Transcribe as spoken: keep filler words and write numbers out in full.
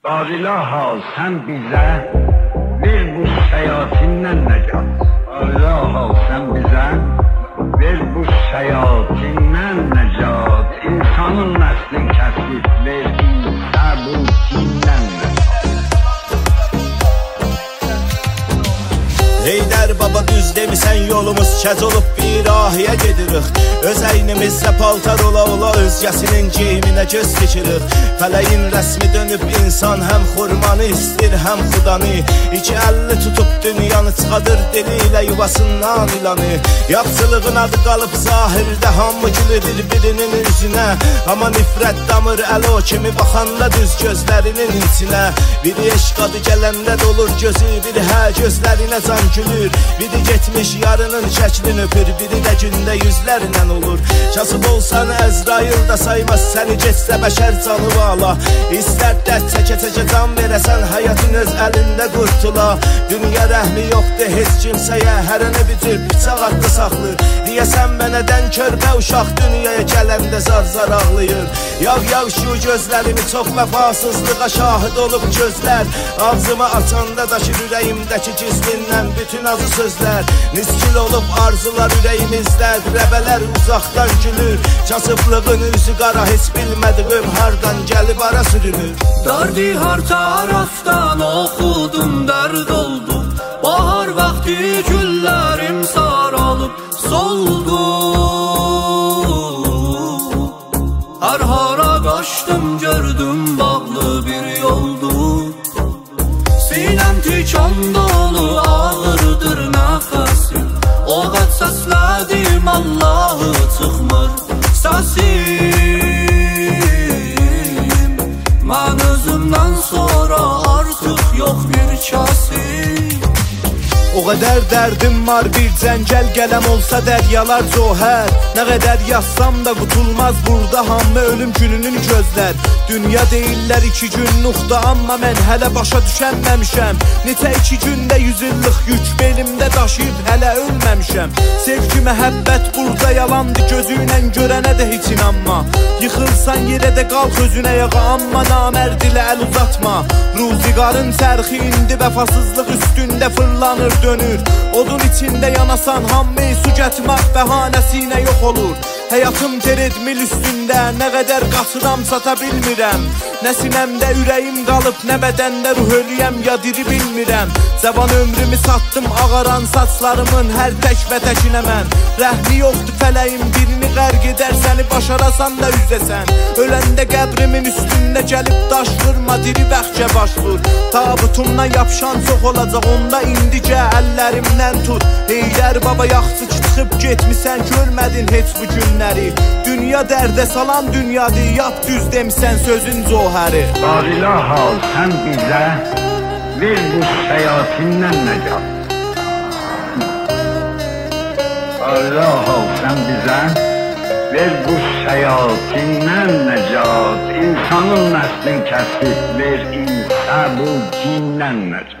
Barilaha sen bize ver bu seyatinden necat. Barilaha sen bize ver bu seyatinden necat. İnsanın neslin kesip ver insa bu dinden necat. Heydər baba düz demisən yolumuz kəz olub bir ahiyə gedirik. Öz əynimizdə paltar ola ola özgəsinin geyiminə göz keçirik. Fələyin rəsmi dönüb insan həm xurmanı istir həm xudanı. İki əlli tutub dünyanı çıxadır dili ilə yuvasından ilanı. Yaxşılığın adı qalıb zahirdə hamı gülür bir-birinin üzünə. Amma nifrət damır əl o kimi baxanda düz gözlərinin içinə. Biri eşq adı gələndə dolur gözü, biri hə gözlərinə can gülür. Biri getmiş yarının şəklini öpür, biri də gündə yüzlərlə olur. Kasıb olsan Əzrail da saymaz səni, getsə bəşər canı vala. İstər dərd çəkə-çəkə can verəsən, həyatın öz əlində qurtula. Dünya rəhmi yoxdur heç kimsəyə, hərənə bitir bıçaq atdı saxlır. Deyəsən mənədən körpə uşaq dünyaya gələndə zar-zar ağlayır. Yav yav şu gözlərimi çox vəfasızlığa şahid olub gözlər. Ağzımı açanda daşır ürəyimdəki gizlindən bütün azı sözlər. Niskil olub arzular ürəyimizdə, rəbələr uzaqdan gülür. Kasıblığın üzü qara heç bilmədiğim hardan gəlib ara sürünür. Dərdi hər tərəfdən oxudum, dərd oldu. Bahar vaxtı güllərim saralıb soldu. Hər hara qaçdım gördüm bağlı bir yoldu. Sinəm tükan dolu ağırdır nəfəsim. O qət səslədim Allahı çıxmır səsim. Mən özümdən sonra artıq yox bir kəsim. O qədər dərdim var bir cəngəl qələm olsa dəryalar cohər. Nə qədər yazsam da qutulmaz burada hamı ölüm gününün gözlər. Dünya deyirlər iki gün nuxda, amma mən hələ başa düşənməmişəm. Neçə iki gündə yüz illıq yük belimdə daşıyıb hələ ölməmişəm. Sevgi məhəbbət burada yalandı, gözüylə görənə də heç inanma. Yıxılsan yerə də qalx özünə yağa, amma namərd ilə əl uzatma. Ruziqarın çərxi indi vəfasızlıq üstündə fırlanır dönür. Odun içində yanasan hamı su gətirmək bəhanəsinə yox olur. Həyatım teredmil üstündə, nə qədər qaçıram çata bilmirəm. Nə sinəmdə ürəyim qalıb, nə bədəndə ruh ölüyəm ya diri bilmirəm. Cavan ömrümü satdım ağaran saçlarımın hər tək və təkinə mən. Rəhmi yoxdur fələyin birini qərq edər, səni başarasan da üzəsən. Öləndə qəbrimin üstündə gəlib daş vurma, diri bəxcə baş vur. Tabutumdan yapışan çox olacaq, onda indicə əllərimdən tut. Heydər baba yaxşı ki çıxıb getmisən, görmədin heç bu günləri. Dünya dərdə salan dünyadır, yap düz demisən sözün zohəri. Barilaha sen bize ver bu seyatinden necat. Barilaha sen bize ver bu seyatinden necat. İnsanın neslin kesip ver insa bu dinden necat.